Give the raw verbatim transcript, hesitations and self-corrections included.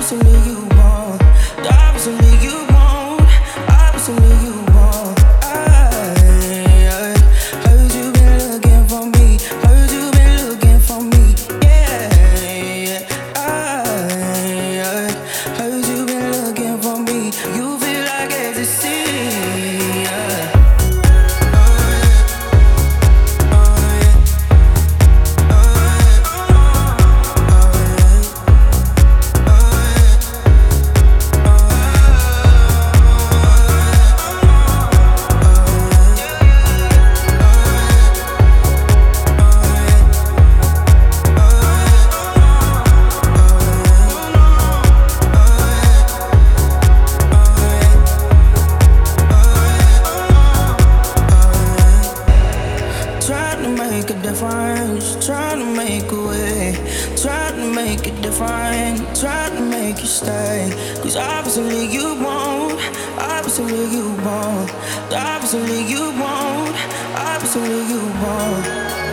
Obviously you won't. Obviously you won't. Obviously you won't. I, I heard you been looking for me. Heard you been looking for me. Yeah, I, I heard you been looking for me. You feel like ecstasy. Yeah. Trying to make a difference, trying to make a way, trying to make it different, trying to make you stay. Cause obviously you won't, obviously you won't, obviously you won't, obviously you won't.